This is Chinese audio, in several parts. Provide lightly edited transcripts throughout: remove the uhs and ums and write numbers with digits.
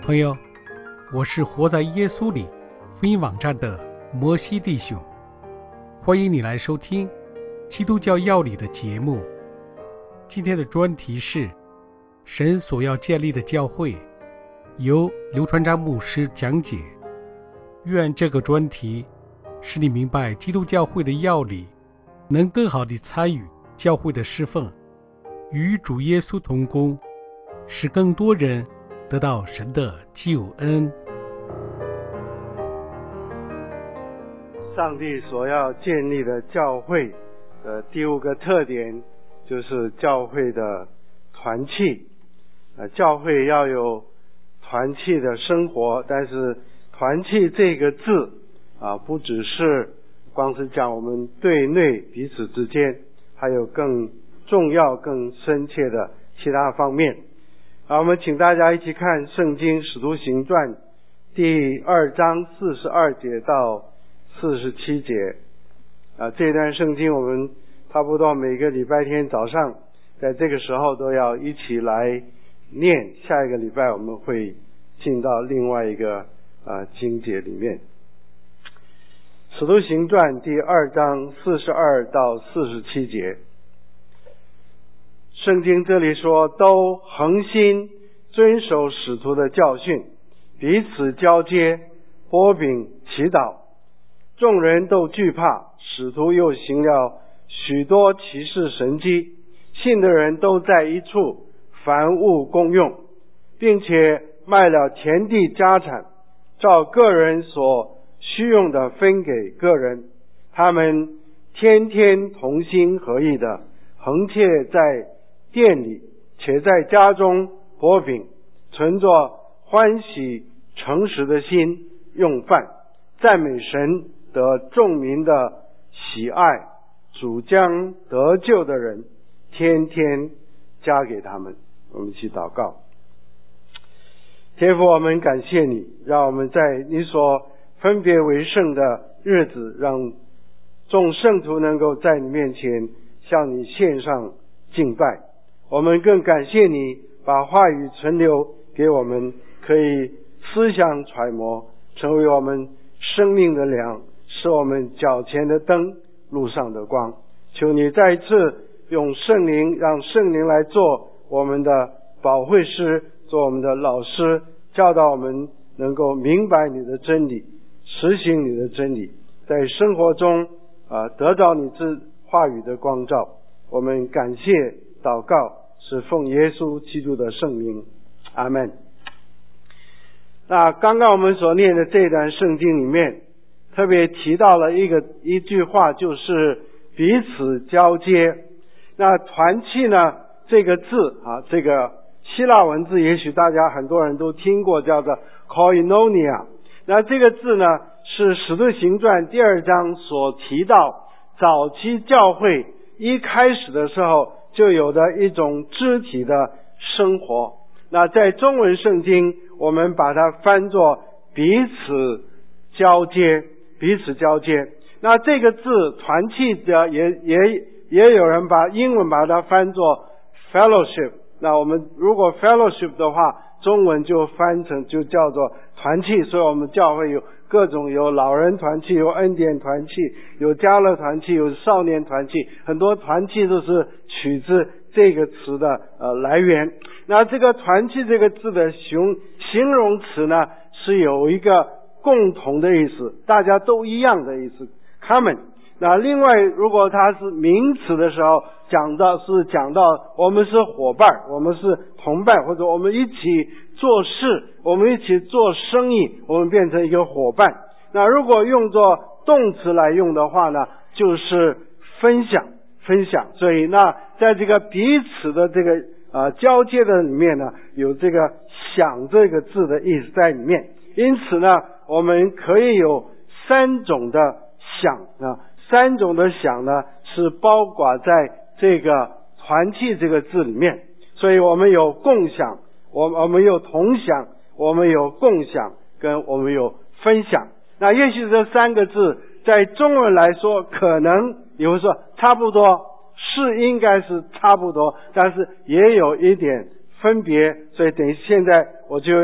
朋友，我是活在耶稣里福音网站的摩西弟兄，欢迎你来收听基督教要理的节目。今天的专题是神所要建立的教会，由刘传章牧师讲解。愿这个专题使你明白基督教会的要理，能更好地参与教会的侍奉，与主耶稣同工，使更多人得到神的救恩。 上帝所要建立的教会的第五个特点就是教会的团契。教会要有团契的生活，但是团契这个字不只是光是讲我们对内彼此之间，还有更重要更深切的其他方面。我们请大家一起看圣经使徒行传第2章42节到47节。这段圣经我们差不多每个礼拜天早上在这个时候都要一起来念，下一个礼拜我们会进到另外一个经节里面。使徒行传第2章42到47节，圣经这里说，都恒心遵守使徒的教训，彼此交接，擘饼祈祷。众人都惧怕，使徒又行了许多奇事神迹，信的人都在一处，凡物公用，并且卖了田地家产，照个人所需用的分给个人。他们天天同心合意的恒切在店里，且在家中擘饼，存着欢喜诚实的心用饭，赞美神，得众民的喜爱。主将得救的人天天加给他们。我们一起祷告。天父，我们感谢你，让我们在你所分别为圣的日子，让众圣徒能够在你面前向你献上敬拜。我们更感谢你把话语存留给我们，可以思想揣摩，成为我们生命的粮，是我们脚前的灯，路上的光。求你再一次用圣灵，让圣灵来做我们的保惠师，做我们的老师，教导我们能够明白你的真理，实行你的真理，在生活中得到你这话语的光照。我们感谢祷告，是奉耶稣基督的圣名，阿们。那刚刚我们所念的这段圣经里面特别提到了一句话，就是彼此交接。那团契呢，这个字这个希腊文字也许大家很多人都听过，叫做 koinonia。 那这个字呢，是使徒行传第2章所提到早期教会一开始的时候就有的一种肢体的生活。那在中文圣经我们把它翻作彼此交接，彼此交接。那这个字团契的也有人把英文把它翻作 fellowship。 那我们如果 fellowship 的话，中文就翻成就叫做团契。所以我们教会有各种，有老人团契，有恩典团契，有家乐团契，有少年团契，很多团契都是取自这个词的来源。那这个团契这个字的形容词呢，是有一个共同的意思，大家都一样的意思 common。 那另外如果它是名词的时候，讲到我们是伙伴，我们是同伴，或者我们一起做事，我们一起做生意，我们变成一个伙伴。那如果用作动词来用的话呢，就是分享。所以那在这个彼此的这个交接的里面呢，有这个想这个字的意思在里面。因此呢，我们可以有3种的想3种的想呢，是包括在这个团契这个字里面。所以我们有共享，我们有同享，我们有共享，跟我们有分享。那也许这3个字在中文来说可能有人说差不多，是应该是差不多，但是也有一点分别。所以等于现在我就要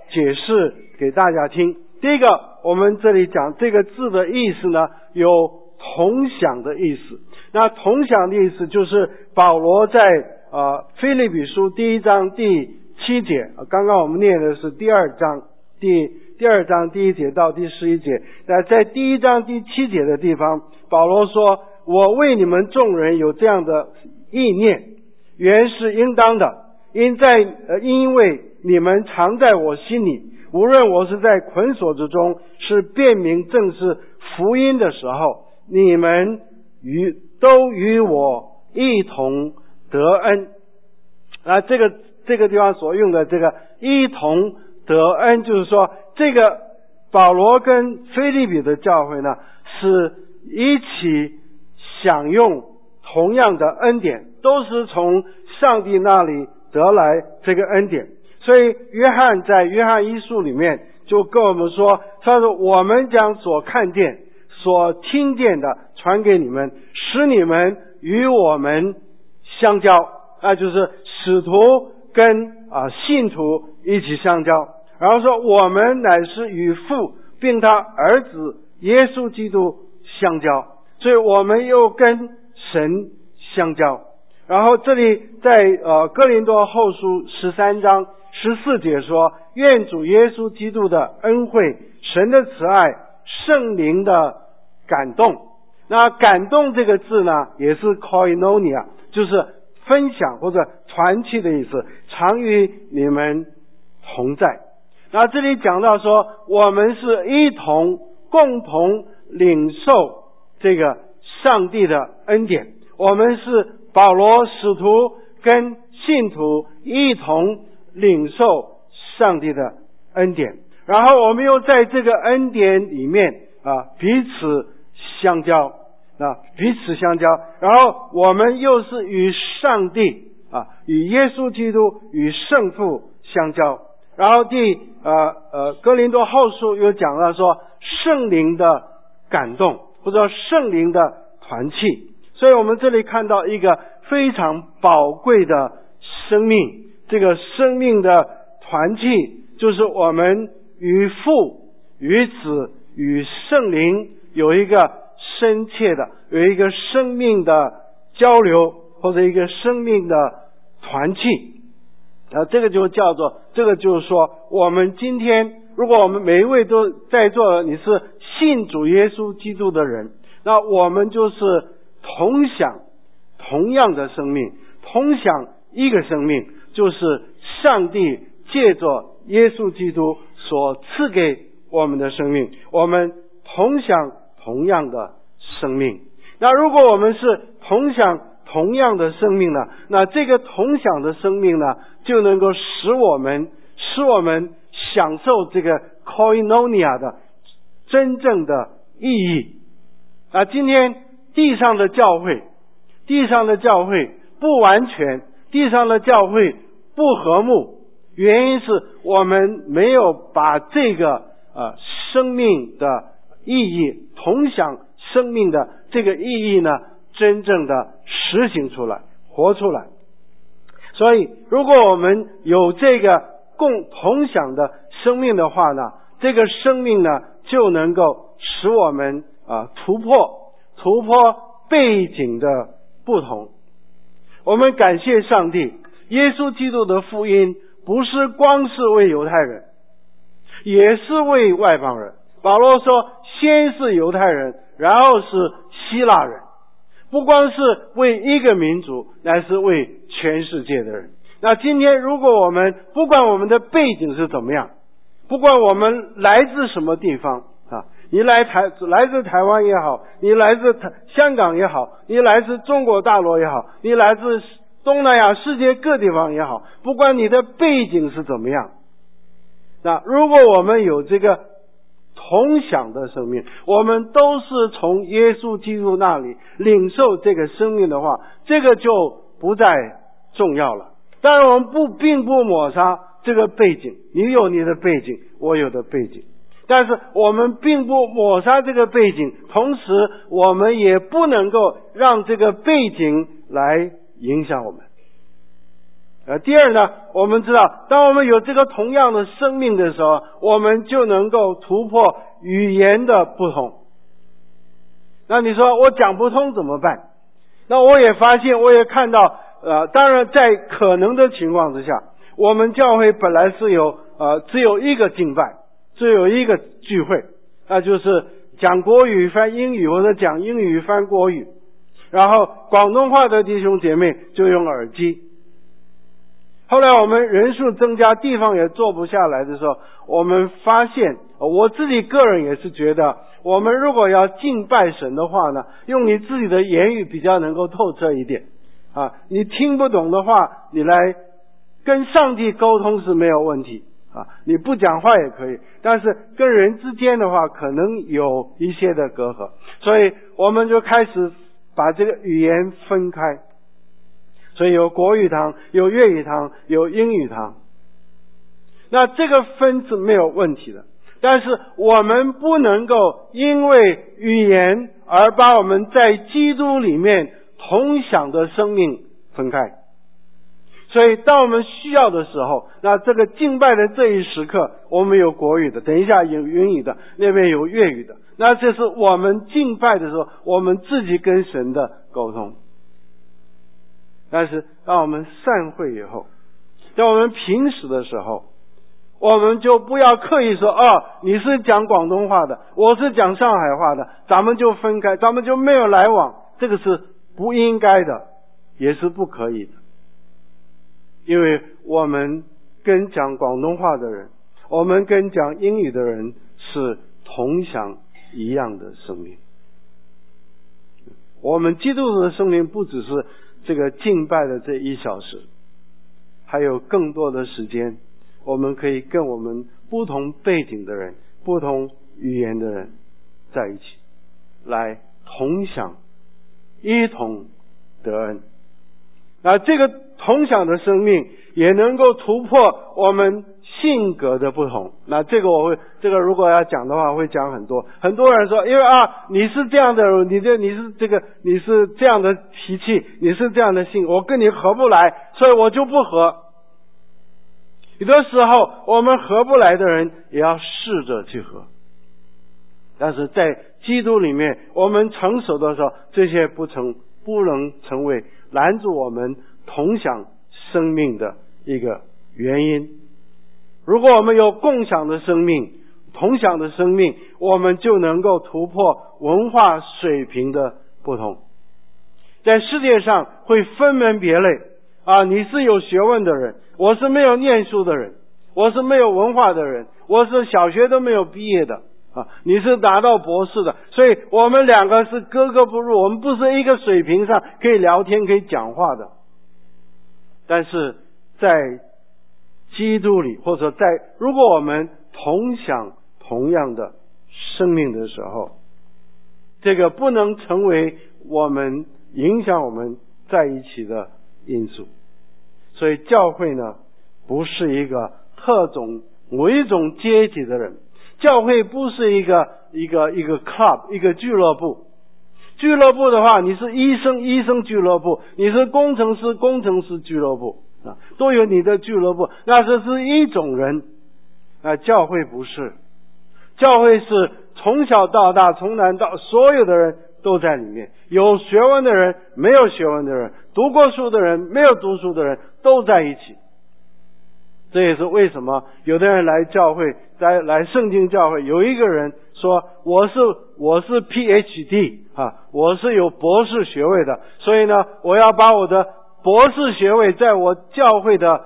解释给大家听。第一个，我们这里讲这个字的意思呢，有同享的意思。那同享的意思就是保罗在腓立比书1章第7节，刚刚我们念的是第2章第2章第1节到第11节。那在第1章第7节的地方，保罗说：我为你们众人有这样的意念，原是应当的，因为你们常在我心里，无论我是在捆锁之中，是辨明正是福音的时候，你们都与我一同得恩。这个地方所用的这个一同得恩，就是说这个保罗跟腓立比的教会呢，是一起享用同样的恩典，都是从上帝那里得来这个恩典。所以约翰在约翰一书里面就跟我们说，他说我们将所看见所听见的传给你们，使你们与我们相交，那就是使徒跟信徒一起相交。然后说我们乃是与父并他儿子耶稣基督相交，所以我们又跟神相交。然后这里在哥林多后书13章14节说，愿主耶稣基督的恩惠、神的慈爱、圣灵的感动。那感动这个字呢，也是 koinonia， 就是分享或者团契的意思，常与你们同在。那这里讲到说，我们是一同共同领受这个上帝的恩典，我们是保罗使徒跟信徒一同领受上帝的恩典，然后我们又在这个恩典里面彼此相交，然后我们又是与上帝与耶稣基督与圣父相交。然后哥林多后书又讲到说圣灵的感动，或者圣灵的团契。所以我们这里看到一个非常宝贵的生命，这个生命的团契就是我们与父与子与圣灵有一个深切的，有一个生命的交流，或者一个生命的团契。这个就是说，我们今天如果我们每一位都在座的，你是信主耶稣基督的人，那我们就是同享同样的生命，同享一个生命，就是上帝借着耶稣基督所赐给我们的生命，我们同享同样的生命。那如果我们是同享同样的生命呢，那这个同享的生命呢，就能够使我们享受这个 koinonia 的真正的意义。今天地上的教会不完全，地上的教会不和睦，原因是我们没有把这个生命的意义，同享生命的这个意义呢，真正的实行出来，活出来。所以如果我们有这个同享的生命的话呢，这个生命呢就能够使我们突破背景的不同。我们感谢上帝，耶稣基督的福音不是光是为犹太人，也是为外邦人。保罗说，先是犹太人，然后是希腊人，不光是为一个民族，乃是为全世界的人。那今天如果我们不管我们的背景是怎么样，不管我们来自什么地方你来自台湾也好，你来自香港也好，你来自中国大陆也好，你来自东南亚世界各地方也好，不管你的背景是怎么样，那如果我们有这个同享的生命，我们都是从耶稣基督那里领受这个生命的话，这个就不再重要了。当然我们并不抹杀这个背景，你有你的背景，我有的背景，但是我们并不抹杀这个背景，同时我们也不能够让这个背景来影响我们。 第二呢，我们知道当我们有这个同样的生命的时候，我们就能够突破语言的不同。那你说我讲不通怎么办？那我也发现，我也看到当然在可能的情况之下，我们教会本来是只有一个敬拜，只有一个聚会，那就是讲国语翻英语，或者讲英语翻国语，然后广东话的弟兄姐妹就用耳机。后来我们人数增加，地方也坐不下来的时候，我们发现，我自己个人也是觉得，我们如果要敬拜神的话呢，用你自己的言语比较能够透彻一点你听不懂的话，你来跟上帝沟通是没有问题你不讲话也可以，但是跟人之间的话可能有一些的隔阂，所以我们就开始把这个语言分开，所以有国语堂，有粤语堂，有英语堂。那这个分是没有问题的，但是我们不能够因为语言而把我们在基督里面同享的生命分开。所以当我们需要的时候，那这个敬拜的这一时刻，我们有国语的，等一下有英语的，那边有粤语的，那这是我们敬拜的时候我们自己跟神的沟通。但是当我们散会以后，在我们平时的时候，我们就不要刻意说你是讲广东话的，我是讲上海话的，咱们就分开，咱们就没有来往，这个是不应该的，也是不可以的。因为我们跟讲广东话的人，我们跟讲英语的人是同享一样的生命。我们基督徒的生命不只是这个敬拜的这1小时，还有更多的时间，我们可以跟我们不同背景的人、不同语言的人在一起，来同享，一同得恩。那这个同享的生命也能够突破我们性格的不同。那这个如果要讲的话会讲很多。很多人说，因为你是这样的人，你是这样的脾气，你是这样的性，我跟你合不来，所以我就不合。有的时候我们合不来的人也要试着去合，但是在基督里面我们成熟的时候，这些不能成为拦住我们同享生命的一个原因。如果我们有共享的生命、同享的生命，我们就能够突破文化水平的不同。在世界上会分门别类你是有学问的人，我是没有念书的人，我是没有文化的人，我是小学都没有毕业的你是拿到博士的，所以我们两个是格格不入，我们不是一个水平上可以聊天可以讲话的。但是在基督里，或者如果我们同享同样的生命的时候，这个不能成为我们影响我们在一起的因素。所以教会呢，不是一个某一种阶级的人，教会不是一个 club， 一个俱乐部。俱乐部的话，你是医生俱乐部，你是工程师俱乐部都有你的俱乐部，那这是一种人教会不是。教会是从小到大，从南到所有的人都在里面，有学问的人，没有学问的人，读过书的人，没有读书的人都在一起。这也是为什么有的人来教会，来圣经教会，有一个人说我是 PhD 我是有博士学位的，所以呢我要把我的博士学位在我教会的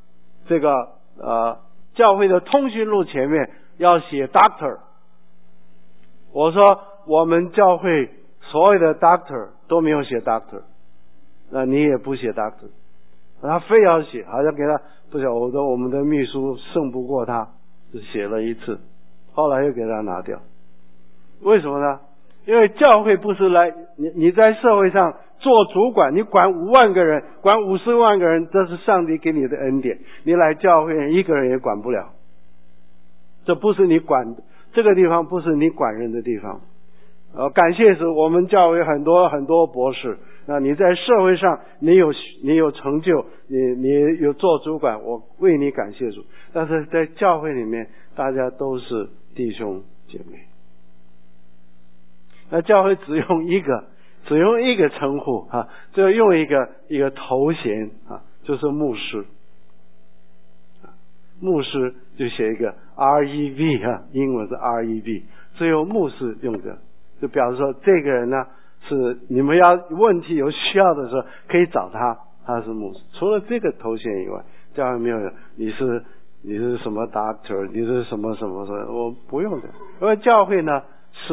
教会的通讯录前面要写 Doctor。 我说我们教会所有的 Doctor 都没有写 Doctor， 那你也不写 Doctor， 他非要写，好像给他不晓得我们的秘书胜不过他，就写了一次，后来又给他拿掉。为什么呢？因为教会不是你在社会上做主管，你管5万个人，管50万个人，这是上帝给你的恩典，你来教会一个人也管不了，这不是你管，这个地方不是你管人的地方。 感谢主，我们教会很多博士。那你在社会上你有成就，你有做主管，我为你感谢主。但是在教会里面，大家都是弟兄姐妹。那教会只用一个称呼啊，就用一个头衔啊，就是牧师。牧师就写一个 REV 啊，英文是 REV， 只有牧师用的，就表示说这个人呢是你们要问题有需要的时候可以找他，他是牧师。除了这个头衔以外，教会没有你是什么 doctor， 你是什么，我不用的。因为教会呢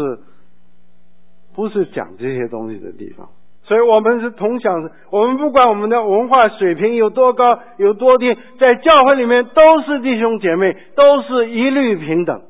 不是讲这些东西的地方。所以我们是同享，我们不管我们的文化水平有多高有多低，在教会里面都是弟兄姐妹，都是一律平等，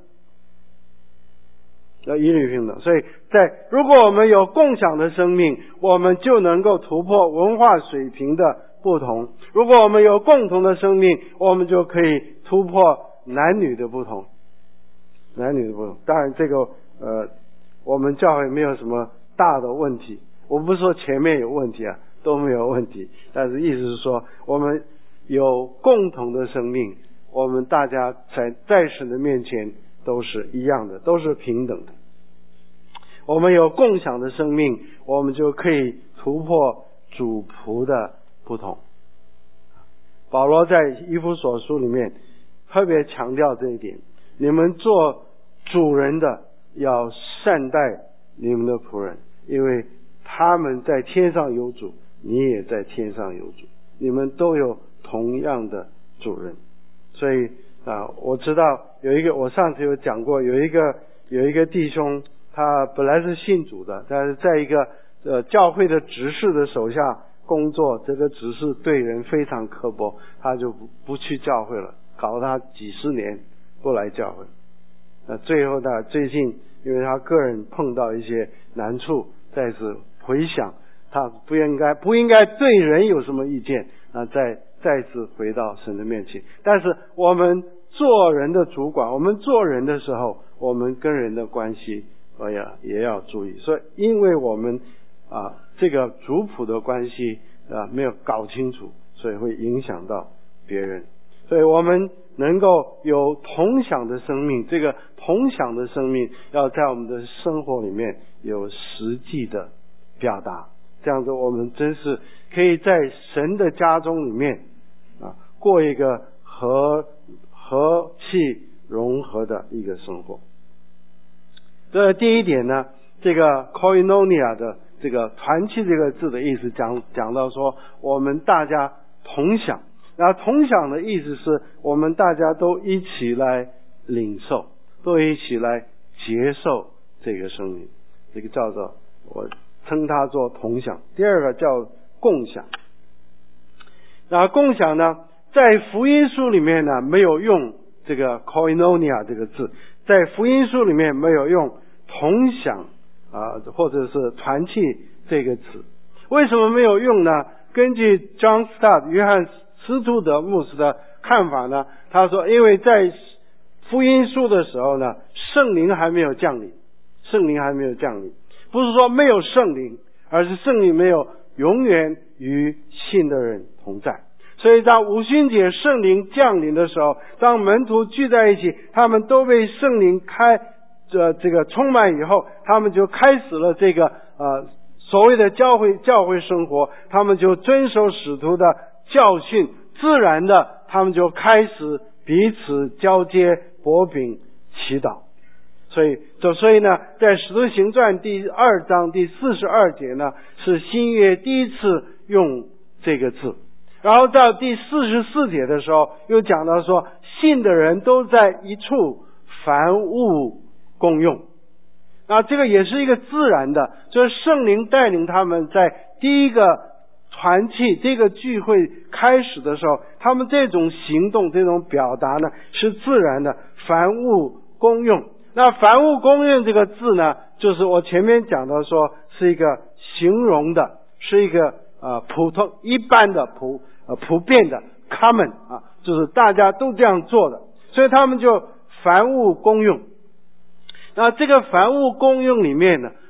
一律平等。所以如果我们有共享的生命，我们就能够突破文化水平的不同；如果我们有共同的生命，我们就可以突破男女的不同。当然这个我们教会没有什么大的问题，我不是说前面有问题啊，都没有问题，但是意思是说我们有共同的生命，我们大家在神的面前都是一样的，都是平等的。我们有共享的生命，我们就可以突破主仆的不同。保罗在以弗所书里面特别强调这一点，你们做主人的要善待你们的仆人，因为他们在天上有主，你也在天上有主，你们都有同样的主人。所以我知道我上次有讲过，有一个弟兄，他本来是信主的，但是在一个教会的执事的手下工作，这个执事对人非常刻薄，他就不去教会了，搞他几十年不来教会。最后呢，最近因为他个人碰到一些难处，再次回想他不应该对人有什么意见再次回到神的面前。但是我们做人的主管，我们做人的时候，我们跟人的关系也要注意。所以因为我们这个主仆的关系没有搞清楚，所以会影响到别人。所以我们能够有同享的生命，这个同享的生命要在我们的生活里面有实际的表达，这样子我们真是可以在神的家中里面过一个和气融合的一个生活。这第一点呢，这个 koinonia 的这个团契这个字的意思讲到说我们大家同享。那同享的意思是我们大家都一起来领受，都一起来接受这个生命，这个叫做我称它做同享。第二个叫共享。那共享呢，在福音书里面呢没有用这个 koinonia 这个字，在福音书里面没有用同享或者是团契这个词。为什么没有用呢？根据 John Stott 约翰斯图德牧师的看法呢，他说因为在福音书的时候呢，圣灵还没有降临，不是说没有圣灵，而是圣灵没有永远与信的人同在。所以当五旬节圣灵降临的时候，当门徒聚在一起，他们都被圣灵这个充满以后，他们就开始了这个所谓的教会生活，他们就遵守使徒的教训，自然的他们就开始彼此交接擘饼祈祷。所以呢，在使徒行传第2章第42节呢，是新约第一次用这个字。然后到第44节的时候又讲到说，信的人都在一处，凡物共用。那这个也是一个自然的，就是圣灵带领他们在第一个团契这个聚会开始的时候，他们这种行动这种表达呢是自然的，凡物公用。那凡物公用这个字呢，就是我前面讲到说是一个形容的，是一个普通一般的普遍的 common 就是大家都这样做的，所以他们就凡物公用。那这个凡物公用里面呢，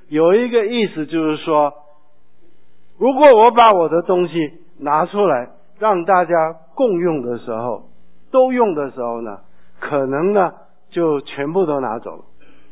有一个意思就是说，如果我把我的东西拿出来让大家共用的时候，都用的时候呢，可能呢就全部都拿走了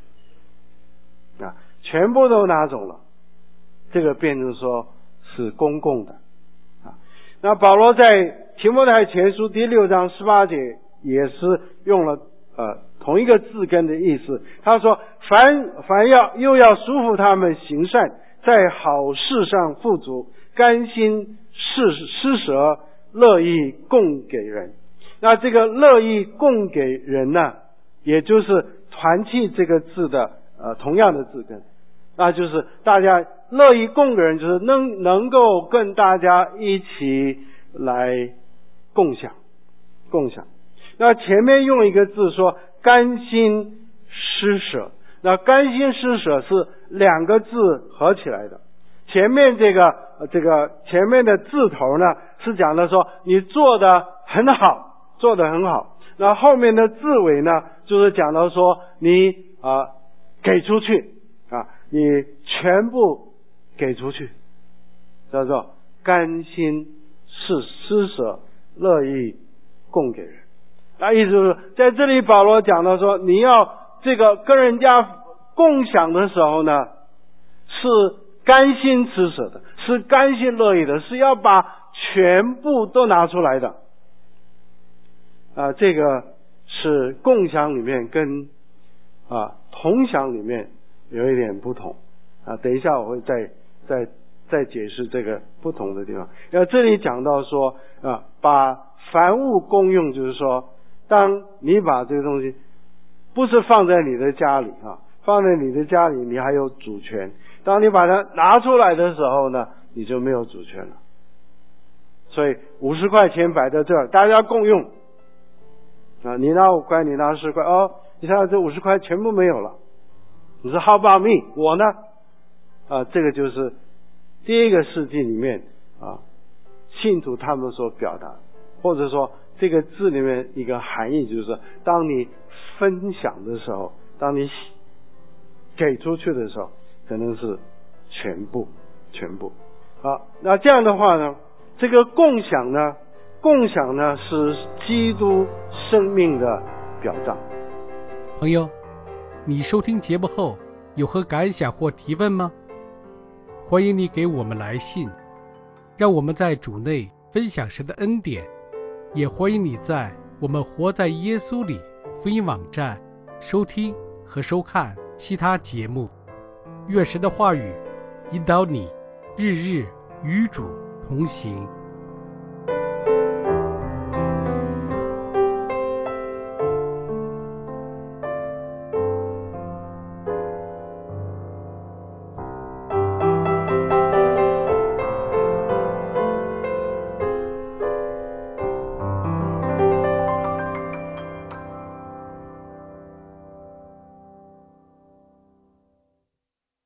全部都拿走了，这个变成说是公共的那保罗在提摩太前书第6章18节也是用了同一个字根的意思，他说凡又要束缚他们行善，在好事上富足，甘心施舍，乐意供给人。那这个乐意供给人呢，也就是团契这个字的同样的字根，那就是大家乐意供给人，就是能够跟大家一起来共享。那前面用一个字说甘心施舍，那甘心施舍是2个字合起来的。前面这个前面的字头呢是讲的说你做得很好，那后面的字尾呢就是讲到说你给出去你全部给出去，叫做甘心施舍，乐意供给人。那意思就是在这里保罗讲到说，你要这个跟人家共享的时候呢，是甘心施舍的，是甘心乐意的，是要把全部都拿出来的这个是共享里面跟同享里面有一点不同等一下我会再解释这个不同的地方。这里讲到说把凡物公用，就是说当你把这个东西不是放在你的家里放在你的家里你还有主权，当你把它拿出来的时候呢，你就没有主权了。所以50块钱摆在这儿，大家共用你拿5块，你拿10块你看这50块全部没有了，你说 How about me？ 我呢这个就是第一个世纪里面信徒他们所表达，或者说这个字里面一个含义，就是说当你分享的时候，当你给出去的时候，可能是全部那这样的话呢，这个共享呢是基督生命的表彰。 朋友，你收听节目后有何感想或提问吗？欢迎你给我们来信，让我们在主内分享神的恩典，也欢迎你在我们活在耶稣里福音网站收听和收看其他节目。愿神的话语引导你日日与主同行。